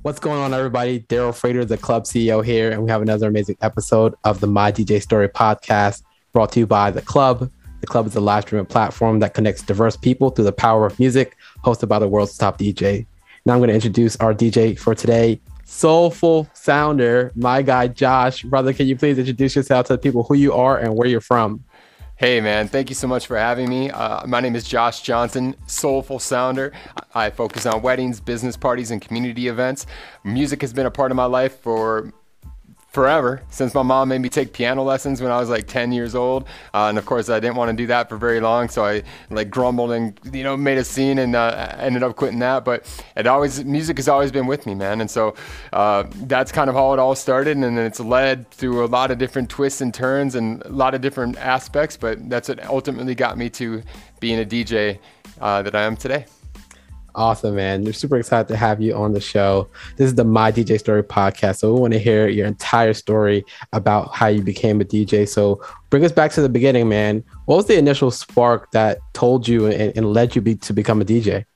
What's going on, everybody? Daryl Frater, the club CEO here, and we have another amazing episode of the My DJ Story podcast brought to you by The Club. The Club is a live streaming platform that connects diverse people through the power of music, hosted by the world's top DJ. Now I'm going to introduce our DJ for today, Soulful Sounder, my guy, Josh. Brother, can you please introduce yourself to the people who you are and where you're from? Hey man, thank you so much for having me. My name is Josh Johnson, Soulful Sounder. I focus on weddings, business parties, and community events. Music has been a part of my life for forever, since my mom made me take piano lessons when I was like 10 years old. And of course I didn't want to do that for very long, so I like grumbled and made a scene and ended up quitting that. But music has always been with me, man. And so that's kind of how it all started, and then it's led through a lot of different twists and turns and a lot of different aspects, but that's what ultimately got me to being a DJ that I am today. Awesome, man. We're super excited to have you on the show. This is the My DJ Story podcast. So we want to hear your entire story about how you became a DJ. So bring us back to the beginning, man. What was the initial spark that told you and led you to become a DJ?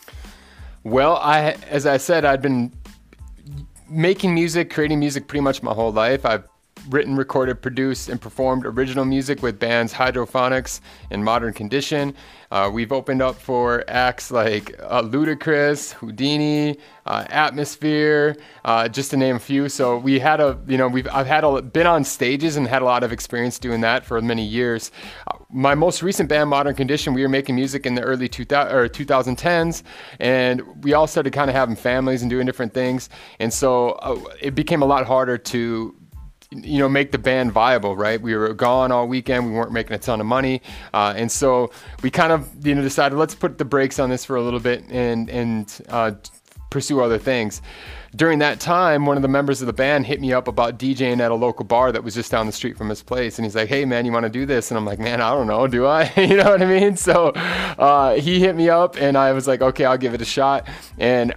Well, as I said, I'd been making music, creating music pretty much my whole life. I've written, recorded, produced, and performed original music with bands Hydrophonics and Modern Condition. We've opened up for acts like Ludacris, Houdini, Atmosphere, just to name a few. So we had been on stages and had a lot of experience doing that for many years. My most recent band, Modern Condition, we were making music in the early 2010s, and we all started kind of having families and doing different things. And so it became a lot harder to make the band viable, right? We were gone all weekend. We weren't making a ton of money. And so we kind of, decided let's put the brakes on this for a little bit and pursue other things. During that time, one of the members of the band hit me up about DJing at a local bar that was just down the street from his place. And he's like, hey man, you want to do this? And I'm like, man, I don't know. Do I? You know what I mean? So he hit me up and I was like, okay, I'll give it a shot. And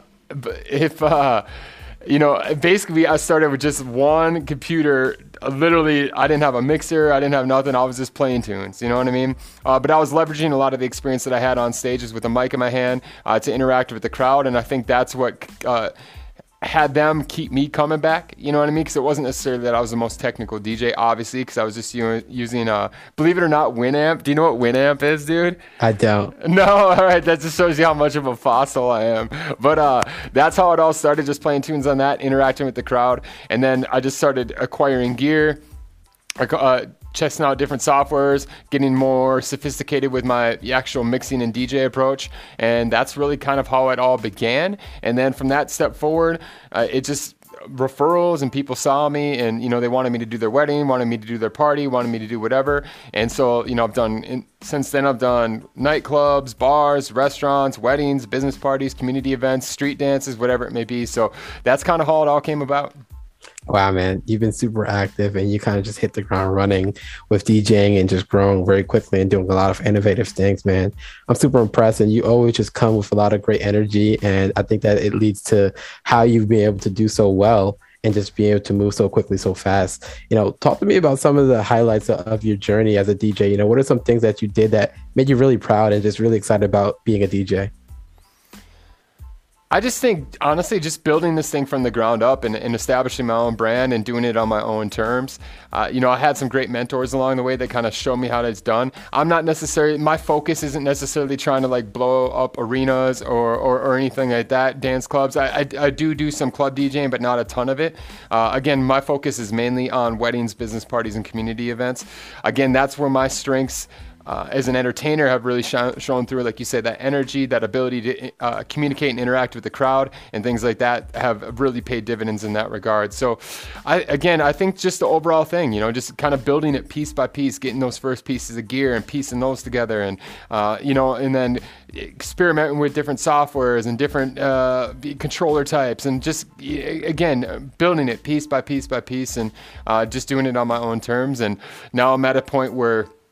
basically I started with just one computer. Literally, I didn't have a mixer. I didn't have nothing. I was just playing tunes. You know what I mean? But I was leveraging a lot of the experience that I had on stages with a mic in my hand to interact with the crowd. And I think that's what had them keep me coming back. You know what I mean? Because it wasn't necessarily that I was the most technical DJ, obviously, because I was just using, believe it or not, Winamp. Do you know what Winamp is, dude? I don't. No, all right. That just shows you how much of a fossil I am. But that's how it all started, just playing tunes on that, interacting with the crowd. And then I just started acquiring gear, testing out different softwares, getting more sophisticated with my actual mixing and DJ approach. And that's really kind of how it all began. And then from that step forward, it just referrals, and people saw me and, they wanted me to do their wedding, wanted me to do their party, wanted me to do whatever. And so, since then I've done nightclubs, bars, restaurants, weddings, business parties, community events, street dances, whatever it may be. So that's kind of how it all came about. Wow, man, you've been super active and you kind of just hit the ground running with DJing and just growing very quickly and doing a lot of innovative things, man. I'm super impressed, and you always just come with a lot of great energy. And I think that it leads to how you've been able to do so well and just being able to move so quickly, so fast. Talk to me about some of the highlights of your journey as a DJ. What are some things that you did that made you really proud and just really excited about being a DJ? I just think, honestly, just building this thing from the ground up and establishing my own brand and doing it on my own terms. I had some great mentors along the way that kind of showed me how it's done. My focus isn't necessarily trying to like blow up arenas or anything like that, dance clubs. I do some club DJing, but not a ton of it. Again, my focus is mainly on weddings, business parties, and community events. Again, that's where my strengths as an entertainer have really shown through, like you said, that energy, that ability to communicate and interact with the crowd and things like that have really paid dividends in that regard. So I think just the overall thing, just kind of building it piece by piece, getting those first pieces of gear and piecing those together and, and then experimenting with different softwares and different controller types and just, again, building it piece by piece by piece and just doing it on my own terms. And now I'm at a point where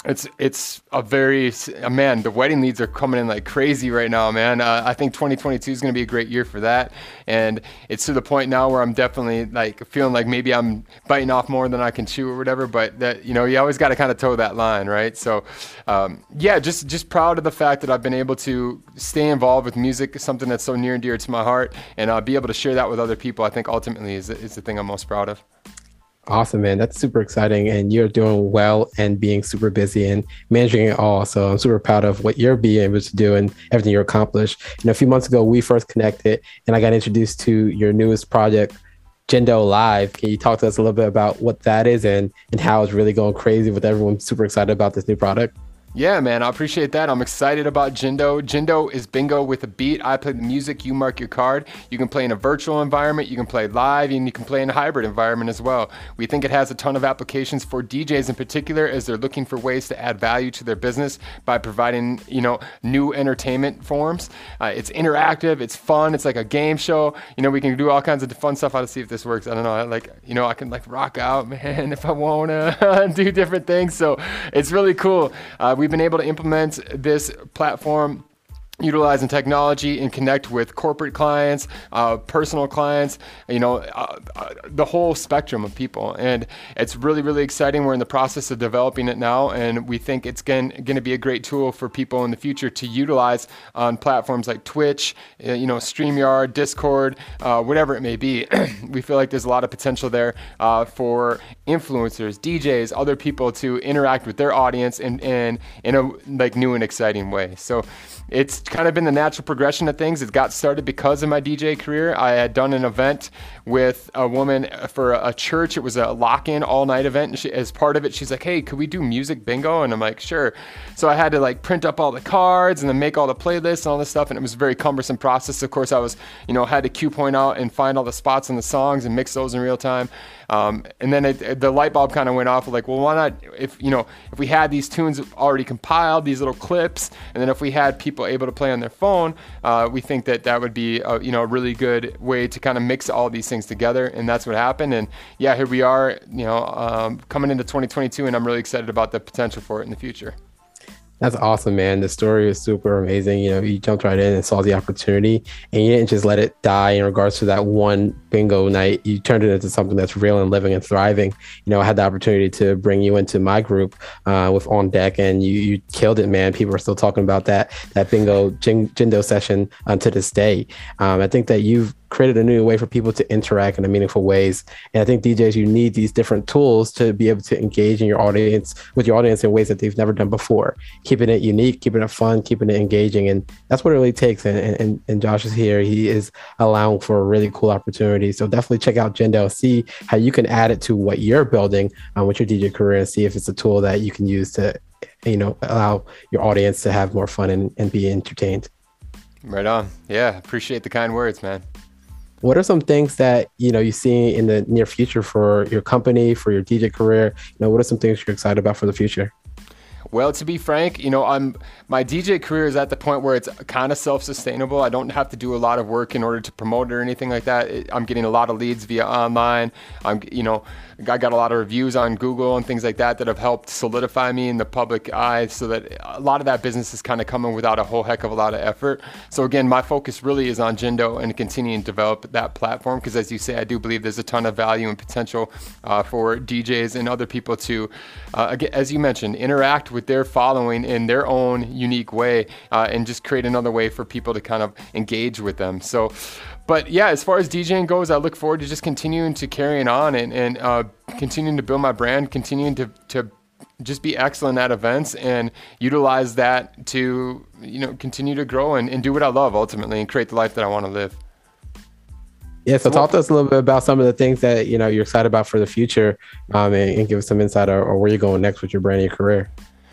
It's a very man. The wedding leads are coming in like crazy right now, man. I think 2022 is going to be a great year for that, and it's to the point now where I'm definitely like feeling like maybe I'm biting off more than I can chew or whatever. But that, you know, you always got to kind of toe that line, right? So, yeah, just proud of the fact that I've been able to stay involved with music, something that's so near and dear to my heart, and be able to share that with other people. I think ultimately is the thing I'm most proud of. Awesome, man. That's super exciting. And you're doing well and being super busy and managing it all. So I'm super proud of what you're being able to do and everything you accomplished. You know, a few months ago, we first connected and I got introduced to your newest project, Jindo Live. Can you talk to us a little bit about what that is and how it's really going crazy with everyone super excited about this new product? Yeah, man, I appreciate that. I'm excited about Jindo. Jindo is bingo with a beat. I play the music, you mark your card. You can play in a virtual environment, you can play live, and you can play in a hybrid environment as well. We think it has a ton of applications for DJs in particular as they're looking for ways to add value to their business by providing, you know, new entertainment forms. It's interactive, it's fun, it's like a game show. You know, we can do all kinds of fun stuff. How to see if this works. I don't know. Like, you know, I can like rock out, man, if I wanna do different things. So it's really cool. We've been able to implement this platform utilizing technology and connect with corporate clients, personal clients, you know, the whole spectrum of people. And it's really, really exciting. We're in the process of developing it now, and we think it's going to be a great tool for people in the future to utilize on platforms like Twitch, you know, StreamYard, Discord, whatever it may be. We feel like there's a lot of potential there for influencers, DJs, other people to interact with their audience in a like new and exciting way. So it's kind of been the natural progression of things. It got started because of my DJ career. I had done an event with a woman for a church. It was a lock-in all-night event. And she, as part of it, she's like, hey, could we do music bingo? And I'm like, sure. So I had to like print up all the cards and then make all the playlists and all this stuff. And it was a very cumbersome process. Of course, I was, you know, had to cue point out and find all the spots in the songs and mix those in real time. And then the light bulb kind of went off. Like, well, why not? If we had these tunes already compiled, these little clips, and then if we had people able to play on their phone, we think that would be a really good way to kind of mix all these things together. And that's what happened. And yeah, here we are, coming into 2022, and I'm really excited about the potential for it in the future. That's awesome, man. The story is super amazing. You know, you jumped right in and saw the opportunity and you didn't just let it die in regards to that one bingo night. You turned it into something that's real and living and thriving. You know, I had the opportunity to bring you into my group with On Deck, and you killed it, man. People are still talking about that bingo Jindo session to this day. I think that you've created a new way for people to interact in a meaningful ways. And I think DJs, you need these different tools to be able to engage in your audience with your audience in ways that they've never done before, keeping it unique, keeping it fun, keeping it engaging. And that's what it really takes. And Josh is here. He is allowing for a really cool opportunity. So definitely check out Jindo, see how you can add it to what you're building with your DJ career, and see if it's a tool that you can use to, allow your audience to have more fun and be entertained. Right on. Yeah. Appreciate the kind words, man. What are some things that, you see in the near future for your company, for your DJ career? What are some things you're excited about for the future? Well, to be frank, my DJ career is at the point where it's kind of self-sustainable. I don't have to do a lot of work in order to promote it or anything like that. I'm getting a lot of leads via online. I got a lot of reviews on Google and things like that have helped solidify me in the public eye, so that a lot of that business is kind of coming without a whole heck of a lot of effort. So again, my focus really is on Jindo and continuing to develop that platform, because as you say, I do believe there's a ton of value and potential for DJs and other people to, as you mentioned, interact with their following in their own unique way, and just create another way for people to kind of engage with them. So, but yeah, as far as DJing goes, I look forward to just continuing to carrying on and continuing to build my brand, continuing to just be excellent at events and utilize that to, continue to grow and do what I love ultimately and create the life that I want to live. Yeah, so talk to us a little bit about some of the things that, you're excited about for the future, and give us some insight or where you're going next with your brand and your career.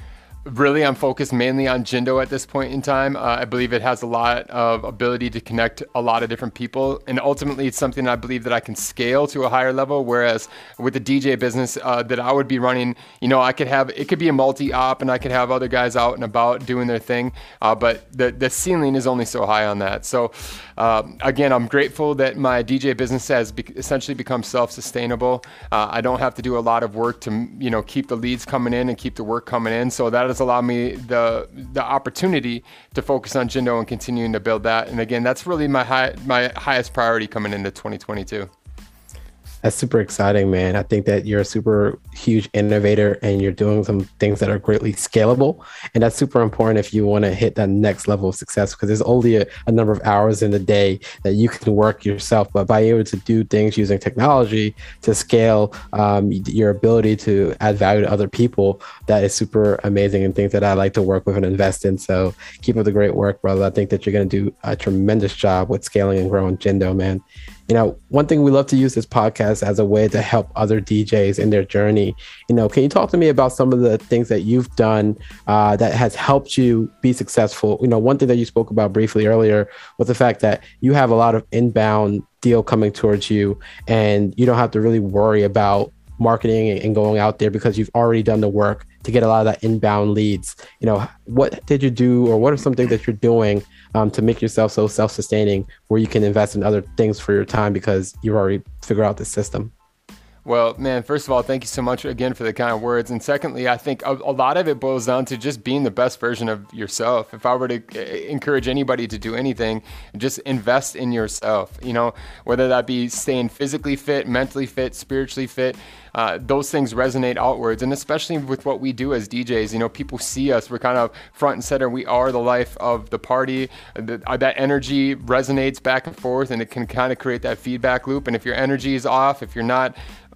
Really, I'm focused mainly on Jindo at this point in time. I believe it has a lot of ability to connect a lot of different people, and ultimately, it's something I believe that I can scale to a higher level. Whereas with the DJ business that I would be running, I could have it could be a multi-op, and I could have other guys out and about doing their thing. But the ceiling is only so high on that. So again, I'm grateful that my DJ business has essentially become self-sustainable. I don't have to do a lot of work to keep the leads coming in and keep the work coming in. So that has allowed me the opportunity to focus on Jindo and continuing to build that. And again, that's really my highest priority coming into 2022. That's super exciting, man. I think that you're a super huge innovator and you're doing some things that are greatly scalable. And that's super important if you want to hit that next level of success, because there's only a number of hours in the day that you can work yourself. But by able to do things using technology to scale your ability to add value to other people, that is super amazing and things that I like to work with and invest in. So keep up the great work, brother. I think that you're going to do a tremendous job with scaling and growing Jindo, man. One thing we love to use this podcast as a way to help other DJs in their journey. Can you talk to me about some of the things that you've done that has helped you be successful? One thing that you spoke about briefly earlier was the fact that you have a lot of inbound deal coming towards you, and you don't have to really worry about marketing and going out there because you've already done the work to get a lot of that inbound leads. What did you do, or what are some things that you're doing to make yourself so self-sustaining where you can invest in other things for your time because you've already figured out the system? Well, man, first of all, thank you so much again for the kind of words. And secondly, I think a lot of it boils down to just being the best version of yourself. If I were to encourage anybody to do anything, just invest in yourself, whether that be staying physically fit, mentally fit, spiritually fit. Those things resonate outwards. And especially with what we do as DJs, people see us, we're kind of front and center. We are the life of the party. That energy resonates back and forth, and it can kind of create that feedback loop. And if your energy is off, if you're not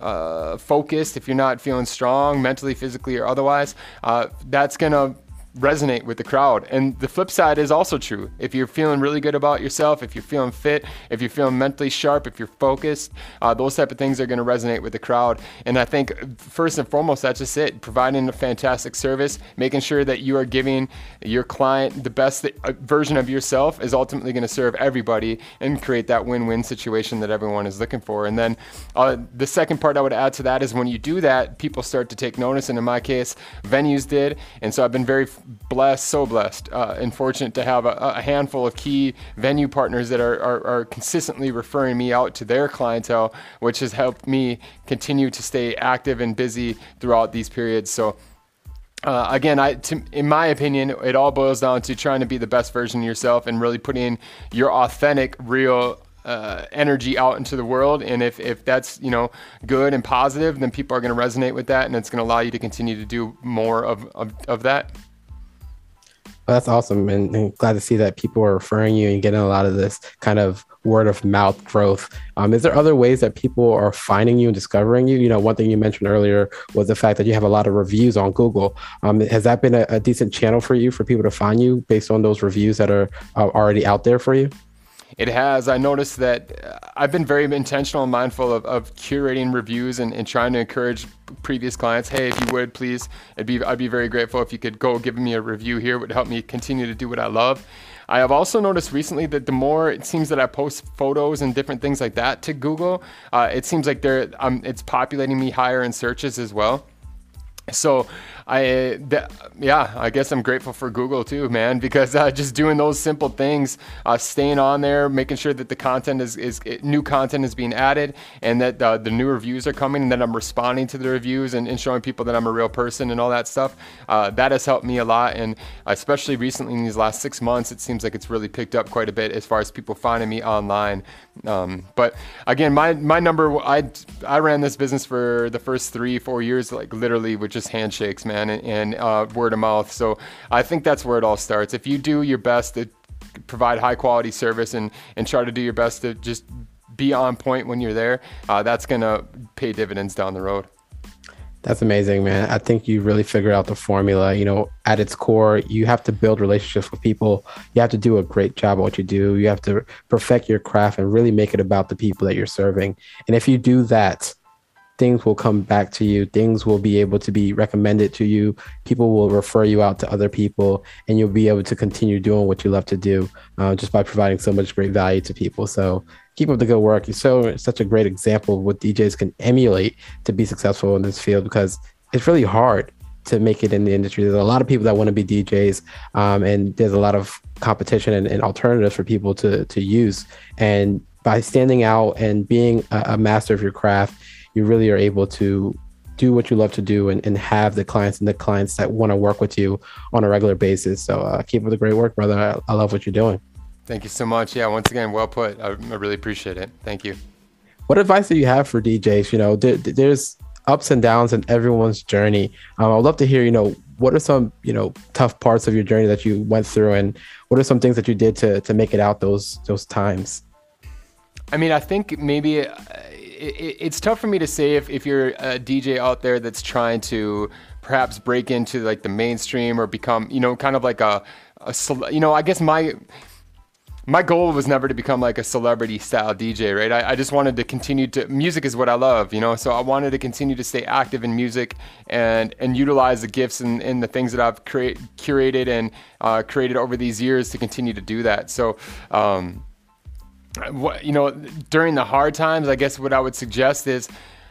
focused, if you're not feeling strong mentally, physically, or otherwise, that's going to resonate with the crowd. And the flip side is also true. If you're feeling really good about yourself, if you're feeling fit, if you're feeling mentally sharp, if you're focused, those type of things are going to resonate with the crowd. And I think first and foremost, that's just it. Providing a fantastic service, making sure that you are giving your client the best version of yourself is ultimately going to serve everybody and create that win-win situation that everyone is looking for. And then the second part I would add to that is when you do that, people start to take notice. And in my case, venues did. And so I've been very so blessed and fortunate to have a handful of key venue partners that are consistently referring me out to their clientele, which has helped me continue to stay active and busy throughout these periods. So again, in my opinion, it all boils down to trying to be the best version of yourself and really putting your authentic, real energy out into the world. And if that's good and positive, then people are going to resonate with that, and it's going to allow you to continue to do more of that. Well, that's awesome, and glad to see that people are referring you and getting a lot of this kind of word of mouth growth. Is there other ways that people are finding you and discovering you? One thing you mentioned earlier was the fact that you have a lot of reviews on Google. Has that been a decent channel for you, for people to find you based on those reviews that are already out there for you? It has. I noticed that I've been very intentional and mindful of curating reviews and trying to encourage previous clients, hey, if you would, please, I'd be very grateful if you could go give me a review here. It would help me continue to do what I love. I have also noticed recently that the more it seems that I post photos and different things like that to Google, it seems like it's populating me higher in searches as well. So I guess I'm grateful for Google too, man, because just doing those simple things, staying on there, making sure that the content is new content is being added, and that the new reviews are coming, and that I'm responding to the reviews and showing people that I'm a real person and all that stuff. That has helped me a lot, and especially recently in these last 6 months, it seems like it's really picked up quite a bit as far as people finding me online. But again, my number, I ran this business for the first 3-4 years, like literally with just handshakes, man, and word of mouth. So I think that's where it all starts. If you do your best to provide high quality service and try to do your best to just be on point when you're there, that's going to pay dividends down the road. That's amazing, man. I think you really figured out the formula. At its core, you have to build relationships with people. You have to do a great job at what you do. You have to perfect your craft and really make it about the people that you're serving. And if you do that, things will come back to you. Things will be able to be recommended to you. People will refer you out to other people, and you'll be able to continue doing what you love to do, just by providing so much great value to people. So keep up the good work. You're such a great example of what DJs can emulate to be successful in this field, because it's really hard to make it in the industry. There's a lot of people that want to be DJs, and there's a lot of competition and alternatives for people to use. And by standing out and being a master of your craft, you really are able to do what you love to do, and have the clients that want to work with you on a regular basis. So keep up the great work, brother. I love what you're doing. Thank you so much. Yeah, once again, well put. I really appreciate it. Thank you. What advice do you have for DJs? There's ups and downs in everyone's journey. I'd love to hear, what are some, tough parts of your journey that you went through, and what are some things that you did to make it out those times? I mean, I think maybe it's tough for me to say if you're a DJ out there that's trying to perhaps break into like the mainstream or become, kind of like I guess my goal was never to become like a celebrity style DJ, right? I just wanted to continue music is what I love, so I wanted to continue to stay active in music and utilize the gifts and the things that I've curated and created over these years to continue to do that. So, during the hard times, I guess what I would suggest is,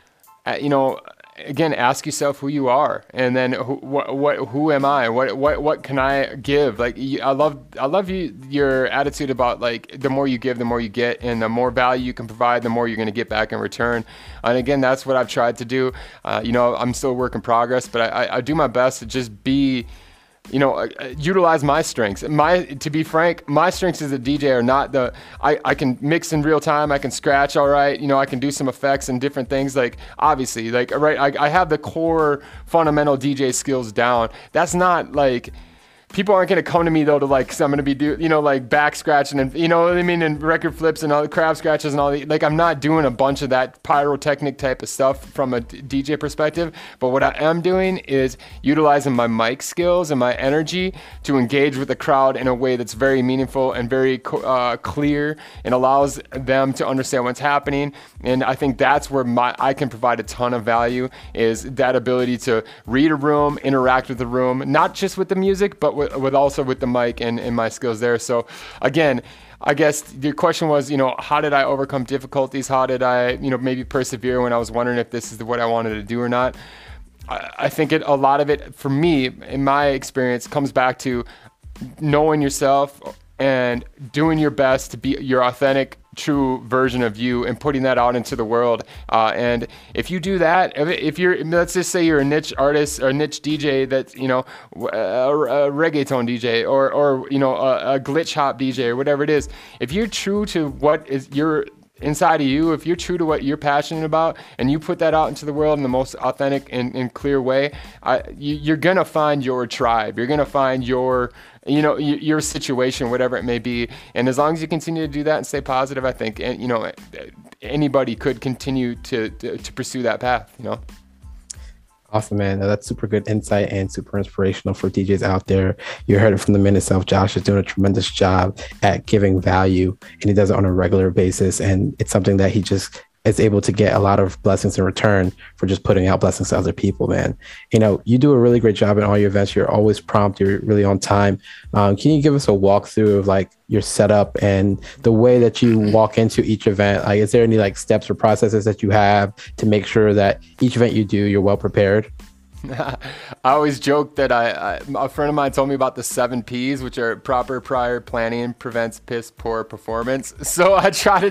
again, ask yourself who you are, and then who am I? What can I give? Like, I love your attitude about like the more you give, the more you get, and the more value you can provide, the more you're going to get back in return. And again, that's what I've tried to do. I'm still a work in progress, but I do my best to just be, utilize my strengths. To be frank, my strengths as a DJ are not I can mix in real time. I can scratch all right. I can do some effects and different things. Like, obviously, like, right, I have the core fundamental DJ skills down. That's not like, people aren't going to come to me though to like, so I'm going to be like back scratching and what I mean, and record flips and all the crab scratches and all the, like, I'm not doing a bunch of that pyrotechnic type of stuff from a DJ perspective. But what I am doing is utilizing my mic skills and my energy to engage with the crowd in a way that's very meaningful and very clear, and allows them to understand what's happening. And I think that's where I can provide a ton of value, is that ability to read a room, interact with the room, not just with the music, but with also with the mic and my skills there. So again, I guess your question was, how did I overcome difficulties? How did I, maybe persevere when I was wondering if this is what I wanted to do or not? I think a lot of it, for me, in my experience, comes back to knowing yourself and doing your best to be your authentic, true version of you, and putting that out into the world. And if you do that, if you're, let's just say you're a niche artist or a niche DJ that's, a reggaeton DJ or a glitch hop DJ or whatever it is, if you're true to what is your inside of you, if you're true to what you're passionate about and you put that out into the world in the most authentic and clear way, you're going to find your tribe. You're going to find your situation, whatever it may be. And as long as you continue to do that and stay positive, I think, anybody could continue to pursue that path, Awesome, man. That's super good insight and super inspirational for DJs out there. You heard it from the man himself. Josh is doing a tremendous job at giving value, and he does it on a regular basis. And it's something that he just is able to get a lot of blessings in return for just putting out blessings to other people, man. You do a really great job in all your events. You're always prompt. You're really on time. Can you give us a walkthrough of like your setup and the way that you walk into each event? Like, is there any like steps or processes that you have to make sure that each event you do, you're well prepared? I always joke that a friend of mine told me about the 7 P's, which are proper prior planning prevents piss poor performance. So I try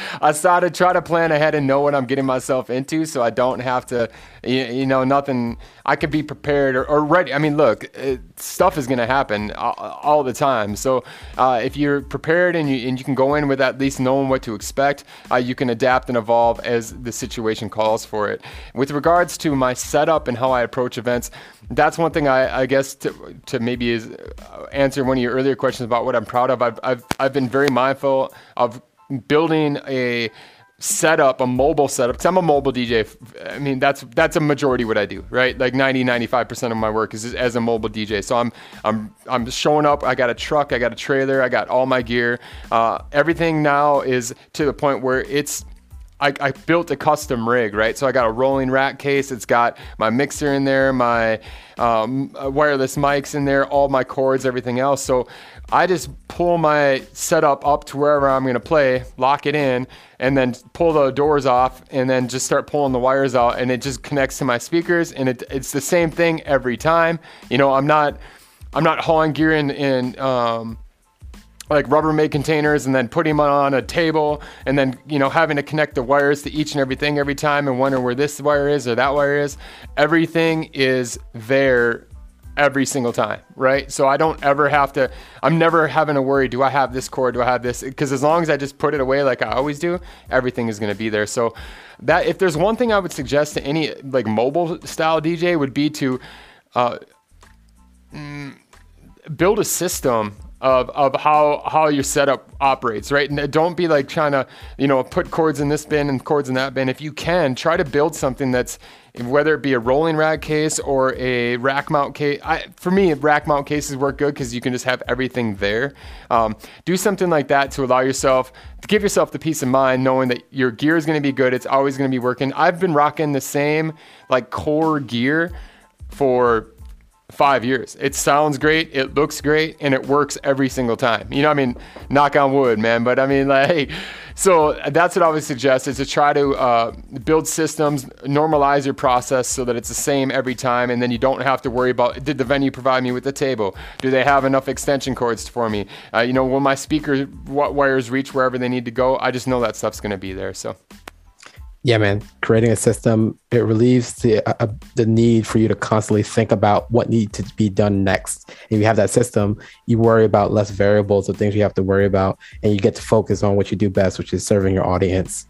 to plan ahead and know what I'm getting myself into, so I don't have to, nothing. I could be prepared or ready. I mean, look, stuff is going to happen all the time. So if you're prepared and you can go in with at least knowing what to expect, you can adapt and evolve as the situation calls for it. With regards to my setup and how I approach events, that's one thing I guess to maybe is answer one of your earlier questions about what I'm proud of. I've been very mindful of building a mobile setup, because I'm a mobile DJ. I mean, that's a majority what I do, right? Like 95% of my work is as a mobile DJ. So I'm showing up. I got a truck, I got a trailer, I got all my gear. Everything now is to the point where it's I built a custom rig, right? So I got a rolling rack case. It's got my mixer in there, my wireless mics in there, all my cords, everything else. So I just pull my setup up to wherever I'm going to play, lock it in, and then pull the doors off, and then just start pulling the wires out, and it just connects to my speakers, and it's the same thing every time. You know, I'm not hauling gear in like Rubbermaid containers and then putting them on a table and then, you know, having to connect the wires to each and everything every time and wondering where this wire is or that wire is. Everything is there every single time, right? So I don't ever have to, I'm never having to worry, do I have this cord, do I have this? Because as long as I just put it away like I always do, everything is going to be there. So that, if there's one thing I would suggest to any like mobile style DJ, would be to build a system of how your setup operates, right? And don't be like trying to, you know, put cords in this bin and cords in that bin. If you can, try to build something that's, whether it be a rolling rack case or a rack mount case. For me, rack mount cases work good because you can just have everything there. Do something like that to allow yourself, to give yourself the peace of mind knowing that your gear is going to be good. It's always going to be working. I've been rocking the same like core gear for 5 years. It sounds great, it looks great, and it works every single time. You know, I mean, knock on wood, man. But I mean, like, so that's what I would suggest, is to try to build systems, normalize your process so that it's the same every time, and then you don't have to worry about, did the venue provide me with the table? Do they have enough extension cords for me? You know, will my speaker wires reach wherever they need to go? I just know that stuff's going to be there. So. Yeah, man, creating a system, it relieves the need for you to constantly think about what needs to be done next. If you have that system, you worry about less variables of things you have to worry about, and you get to focus on what you do best, which is serving your audience.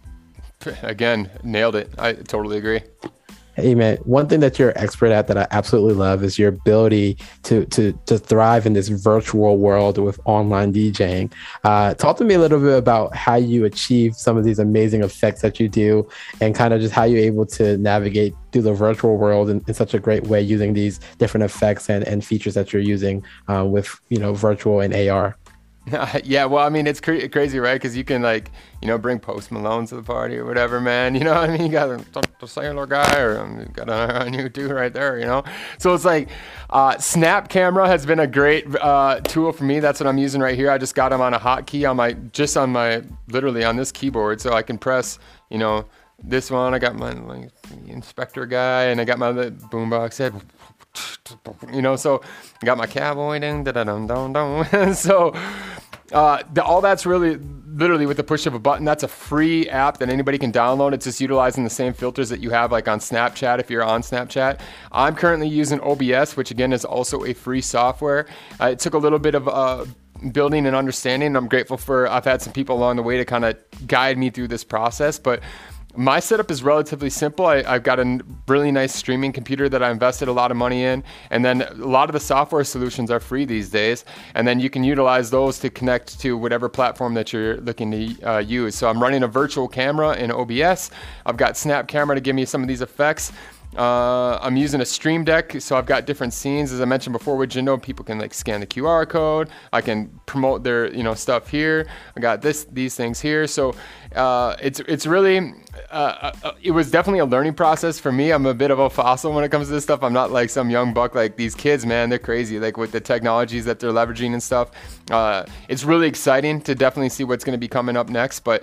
Again, nailed it. I totally agree. Hey, man, one thing that you're expert at that I absolutely love is your ability to thrive in this virtual world with online DJing. Talk to me a little bit about how you achieve some of these amazing effects that you do, and kind of just how you're able to navigate through the virtual world in such a great way using these different effects and features that you're using with, you know, virtual and AR. Yeah, well, I mean, it's crazy, right? Because you can, like, you know, bring Post Malone to the party or whatever, man. You know what I mean? You got the Sailor guy, or you got on you too right there, you know? So it's like, Snap Camera has been a great tool for me. That's what I'm using right here. I just got them on a hotkey on my, literally on this keyboard. So I can press, you know, this one. I got my like, inspector guy, and I got my boombox head. You know, so I got my cowboy ding, so all that's really literally with the push of a button. That's a free app that anybody can download. It's just utilizing the same filters that you have like on Snapchat if you're on Snapchat. I'm currently using OBS, which again is also a free software. It took a little bit of building and understanding. I'm grateful for, I've had some people along the way to kind of guide me through this process, but my setup is relatively simple. I've got a really nice streaming computer that I invested a lot of money in. And then a lot of the software solutions are free these days. And then you can utilize those to connect to whatever platform that you're looking to use. So I'm running a virtual camera in OBS. I've got Snap Camera to give me some of these effects. I'm using a Stream Deck, so I've got different scenes. As I mentioned before with Jindo, people can like scan the QR code. I can promote their, you know, stuff here. I got these things here. So it's really it was definitely a learning process for me. I'm a bit of a fossil when it comes to this stuff. I'm not like some young buck like these kids, man. They're crazy, like with the technologies that they're leveraging and stuff. It's really exciting to definitely see what's going to be coming up next, but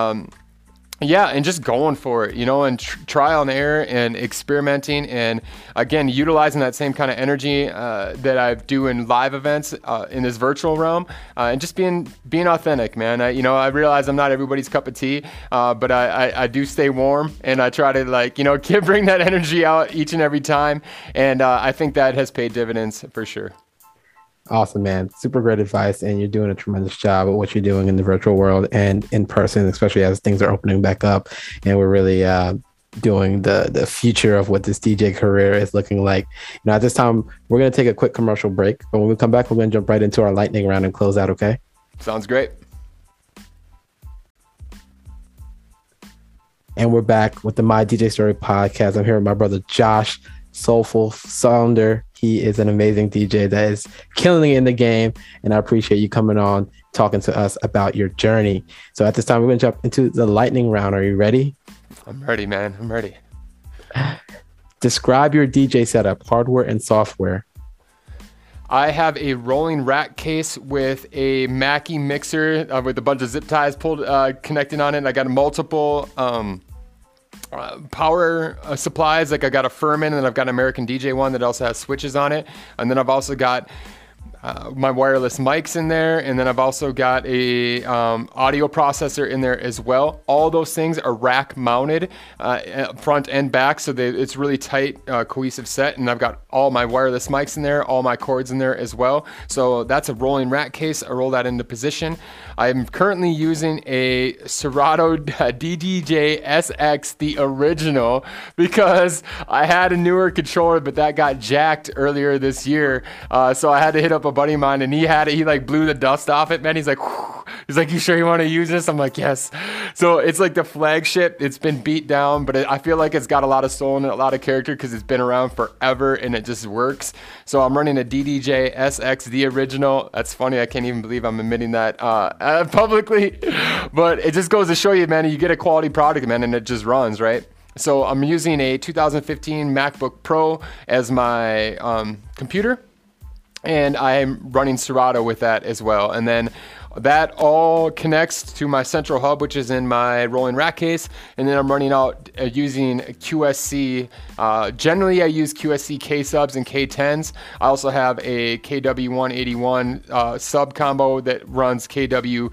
yeah, and just going for it, you know, and trial and error and experimenting, and again, utilizing that same kind of energy that I do in live events in this virtual realm, and just being authentic, man. I realize I'm not everybody's cup of tea, but I do stay warm, and I try to, like, you know, bring that energy out each and every time, and I think that has paid dividends for sure. Awesome, man. Super great advice. And you're doing a tremendous job at what you're doing in the virtual world and in person, especially as things are opening back up. And we're really doing the future of what this DJ career is looking like. You know, at this time, we're going to take a quick commercial break. But when we come back, we're going to jump right into our lightning round and close out, okay? Sounds great. And we're back with the My DJ Story podcast. I'm here with my brother, Josh, Soulful Sounder. He is an amazing DJ that is killing it in the game. And I appreciate you coming on, talking to us about your journey. So at this time, we're going to jump into the lightning round. Are you ready? I'm ready, man. I'm ready. Describe your DJ setup, hardware and software. I have a rolling rack case with a Mackie mixer with a bunch of zip ties pulled, connecting on it. I got multiple power supplies. Like I got a Furman, and then I've got an American DJ one that also has switches on it. And then I've also got my wireless mics in there, and then I've also got a audio processor in there as well. All those things are rack mounted, front and back, so it's really tight, cohesive set. And I've got all my wireless mics in there, all my cords in there as well. So that's a rolling rack case. I roll that into position. I'm currently using a Serato DDJ SX, the original, because I had a newer controller, but that got jacked earlier this year. So I had to hit up a buddy of mine, and he like blew the dust off it, man. He's like, you sure you want to use this? I'm like, yes. So it's like the flagship. It's been beat down, but I feel like it's got a lot of soul and a lot of character because it's been around forever and it just works. So I'm running a DDJ SX, the original. That's funny. I can't even believe I'm admitting that publicly, but it just goes to show you, man, you get a quality product, man, and it just runs, right? So I'm using a 2015 MacBook Pro as my computer. And I'm running Serato with that as well. And then that all connects to my central hub, which is in my rolling rack case. And then I'm running out using QSC. Generally, I use QSC K-subs and K10s. I also have a KW181 sub combo that runs KW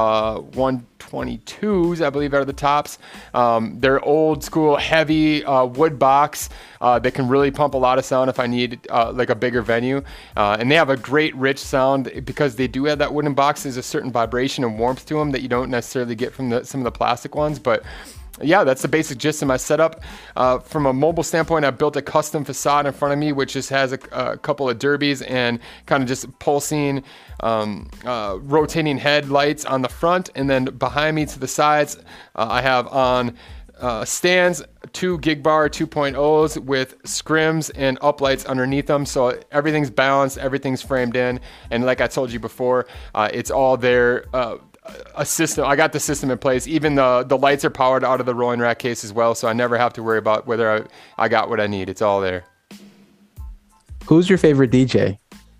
122s, I believe, are the tops. They're old school, heavy wood box that can really pump a lot of sound if I need like a bigger venue. And they have a great rich sound because they do have that wooden box. There's a certain vibration and warmth to them that you don't necessarily get from some of the plastic ones. But yeah, that's the basic gist of my setup. From a mobile standpoint, I built a custom facade in front of me, which just has a couple of derbies and kind of just pulsing, rotating headlights on the front. And then behind me to the sides, I have on stands, 2 Gigbar 2.0s with scrims and uplights underneath them. So everything's balanced, everything's framed in. And like I told you before, it's all there. A system. I got the system in place. Even the lights are powered out of the rolling rack case as well, so I never have to worry about whether I got what I need. It's all there. Who's your favorite DJ?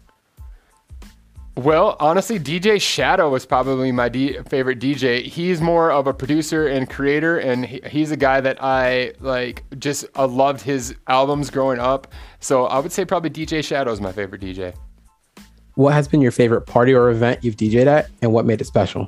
Well, honestly, DJ Shadow is probably my favorite DJ. He's more of a producer and creator, and he's a guy that I loved his albums growing up. So I would say probably DJ Shadow is my favorite DJ. What has been your favorite party or event you've DJ'd at, and what made it special?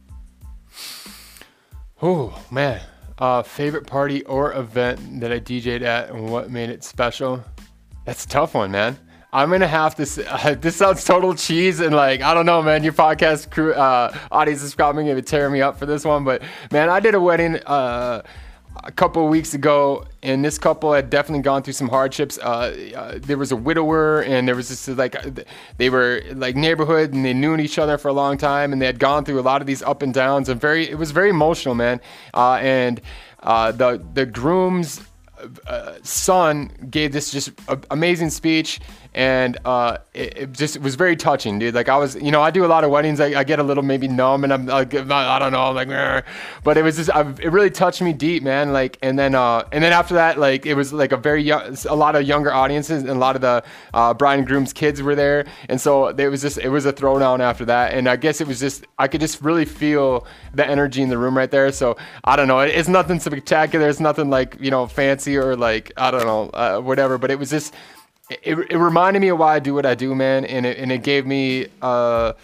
Oh, man. Favorite party or event that I DJ'd at and what made it special? That's a tough one, man. I'm going to have to say, this sounds total cheese, and like, I don't know, man, your podcast crew, audience is probably going to tear me up for this one, but man, I did a wedding a couple of weeks ago, and this couple had definitely gone through some hardships. There was a widower, and there was this they were like neighborhood, and they knew each other for a long time, and they had gone through a lot of these up and downs, and it was very emotional, man. And the groom's son gave this just amazing speech, and it was very touching, dude. Like I do a lot of weddings. I get a little maybe numb, and I'm like, I don't know, I'm like, "Rrr." But it was just, it really touched me deep, man. Like, and then after that, like it was like a lot of younger audiences, and a lot of the bride and groom's kids were there, and so it was a throwdown after that. And I guess it was just, I could just really feel the energy in the room right there. So I don't know, it's nothing spectacular, it's nothing like, fancy or like, I don't know, whatever. But it was just, it reminded me of why I do what I do, man, and it gave me it was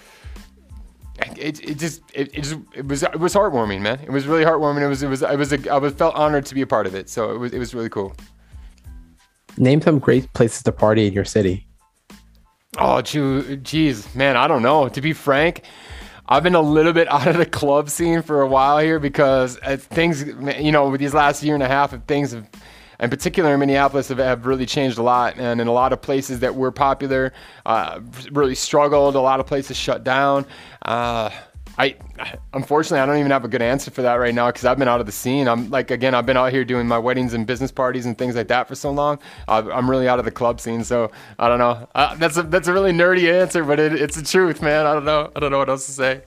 heartwarming, man. It was really heartwarming. I felt honored to be a part of it. So it was really cool. Name some great places to party in your city. Oh, geez, man, I don't know. To be frank, I've been a little bit out of the club scene for a while here because things, with these last year and a half, things have, in particular in Minneapolis, have really changed a lot. And in a lot of places that were popular, really struggled. A lot of places shut down. I I unfortunately I don't even have a good answer for that right now because I've been out of the scene. I've been out here doing my weddings and business parties and things like that for so long. I'm really out of the club scene, so I don't know. That's a really nerdy answer, but it's the truth, man. I don't know what else to say.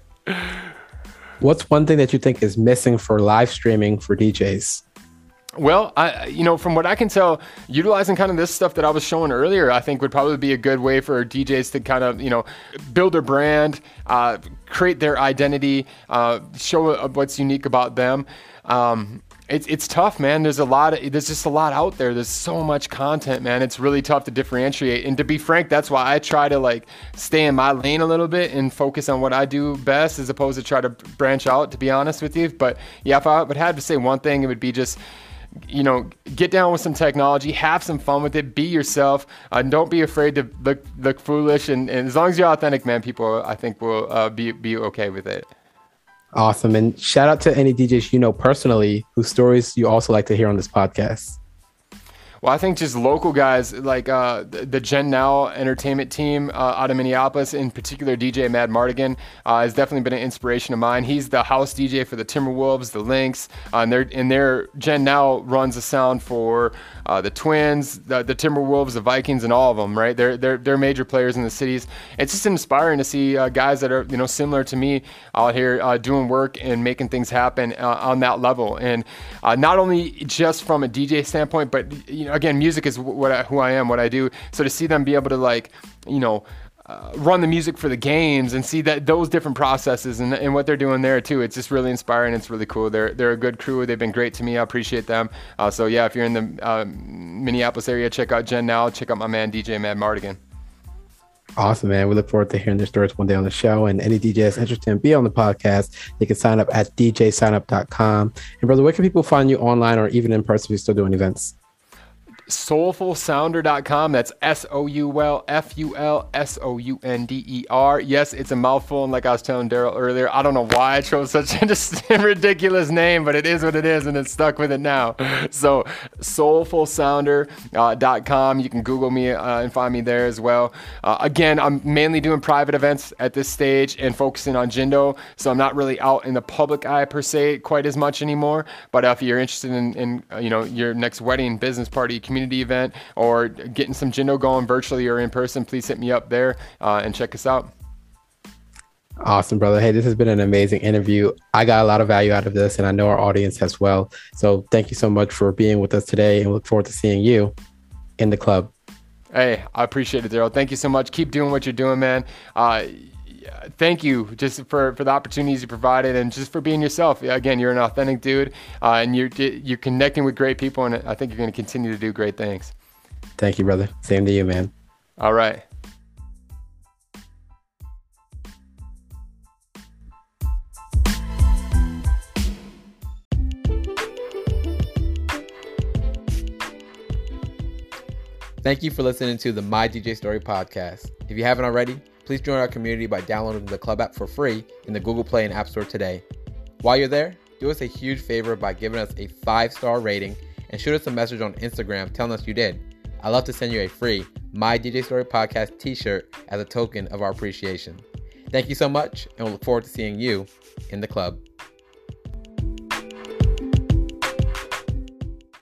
What's one thing that you think is missing for live streaming for DJs? Well, from what I can tell, utilizing kind of this stuff that I was showing earlier, I think would probably be a good way for DJs to kind of, build their brand, create their identity, show what's unique about them. It's tough, man. There's just a lot out there. There's so much content, man. It's really tough to differentiate. And to be frank, that's why I try to stay in my lane a little bit and focus on what I do best as opposed to try to branch out, to be honest with you. But yeah, if I would have to say one thing, it would be just, get down with some technology, have some fun with it, be yourself, and don't be afraid to look foolish. And as long as you're authentic, man, people I think will be okay with it. Awesome. And shout out to any DJs you know personally whose stories you also like to hear on this podcast. Well, I think just local guys like the Gen Now entertainment team out of Minneapolis, in particular DJ Mad Mardigan, has definitely been an inspiration of mine. He's the house DJ for the Timberwolves, the Lynx, and their Gen Now runs the sound for the Twins, the Timberwolves, the Vikings, and all of them. Right? They're major players in the cities. It's just inspiring to see guys that are similar to me out here doing work and making things happen on that level. And not only just from a DJ standpoint, but again, music is who I am, what I do. So to see them be able to run the music for the games and see that those different processes and what they're doing there too, it's just really inspiring. It's really cool. They're a good crew. They've been great to me. I appreciate them. So yeah, if you're in the Minneapolis area, check out Gen Now. Check out my man DJ Mad Mardigan. Awesome, man. We look forward to hearing their stories one day on the show. And any DJ that's interested in being on the podcast, they can sign up at djsignup.com. And brother, where can people find you online or even in person if you're still doing events? Soulfulsounder.com. That's SOULFULSOUNDER. Yes, it's a mouthful, and like I was telling Daryl earlier, I don't know why I chose such a ridiculous name, but it is what it is, and it's stuck with it now. So soulfulsounder.com. You can Google me and find me there as well. Again, I'm mainly doing private events at this stage and focusing on Jindo, so I'm not really out in the public eye per se quite as much anymore. But if you're interested in your next wedding, business party, community event, or getting some Jindo going virtually or in person, please hit me up there and check us out. Awesome, brother. Hey, this has been an amazing interview. I got a lot of value out of this, and I know our audience has well. So thank you so much for being with us today, and look forward to seeing you in the club. Hey, I appreciate it, Daryl. Thank you so much. Keep doing what you're doing, man. Thank you just for the opportunities you provided and just for being yourself. Again, you're an authentic dude, and you're connecting with great people, and I think you're going to continue to do great things. Thank you, brother. Same to you, man. All right. Thank you for listening to the My DJ Story podcast. If you haven't already, please join our community by downloading the Club app for free in the Google Play and App Store today. While you're there, do us a huge favor by giving us a 5-star rating and shoot us a message on Instagram telling us you did. I'd love to send you a free My DJ Story podcast t-shirt as a token of our appreciation. Thank you so much, and we'll look forward to seeing you in the club.